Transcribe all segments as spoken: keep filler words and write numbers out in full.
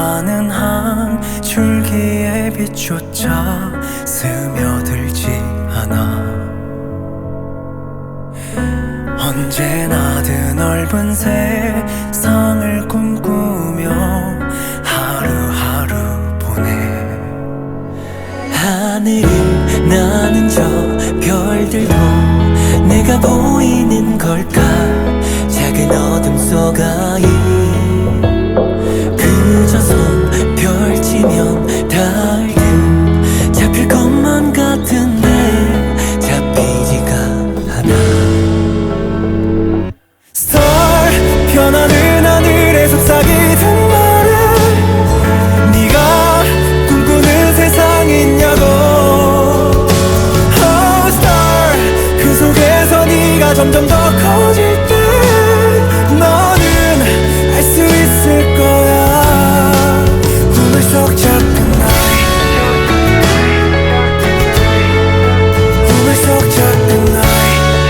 나는 한 줄기의 빛조차 스며들지 않아. 언제나 드넓은 세상을 꿈꾸며 하루하루 보내. 하늘을 나는 저 별들도 내가 보이는 걸까? 작은 어둠 속아이 그저 손 펼치면 닿을 듯 잡힐 것만 같은데 잡히지가 않아. Star 변하는 하늘에 속삭이던 말은 네가 꿈꾸는 세상이 있냐고. Oh Star 그 속에서 네가 점점 더 커질 때 너는 알 수 있을 거야. 꿈을 속 작은 나이, 꿈을 속 작은 나이,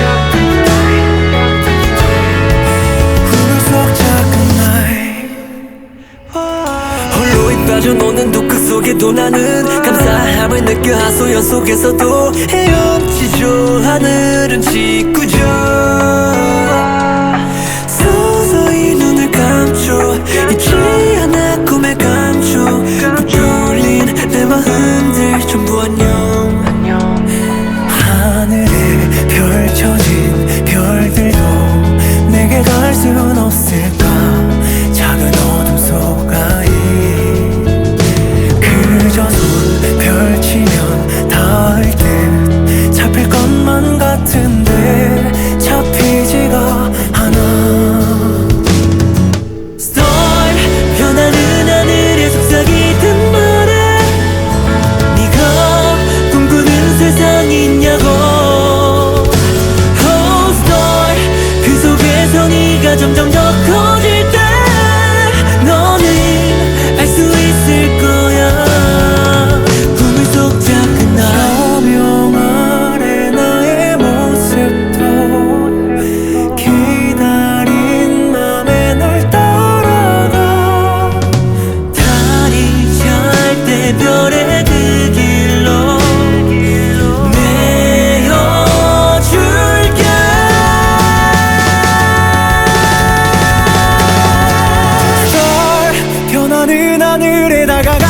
꿈을 속 작은 나이. 홀로인 빠져노는 두크 속에도 나는 감사함을 느껴. 하소연 속에서도 헤엄치죠. 하늘은 짓궂어. 서서히 눈을 감죠. 잊지 않아 꿈에 감죠. 부풀린 내 마음들 전부 안녕. 하늘에 펼쳐진 별들도 내게 갈 순 없을까? 작은 어둠 속아이 그저 손 펼치면 닿을 듯 잡힐 것만 같은데 잡히지가 않아. Star 변하는 하늘에 속삭이던 말에 네가 꿈꾸는 세상이 있냐고. Oh Star 그 속에서 네가 점점 더 커질 때 너는 알 수 있을 거야. 꿈을 속 작은 나이 조명 아래 나의 모습도 기다린 맘에 널 따라가. 달이 잘 때 별의 그 길로 내어줄게. Star 변하는 하늘에 다가가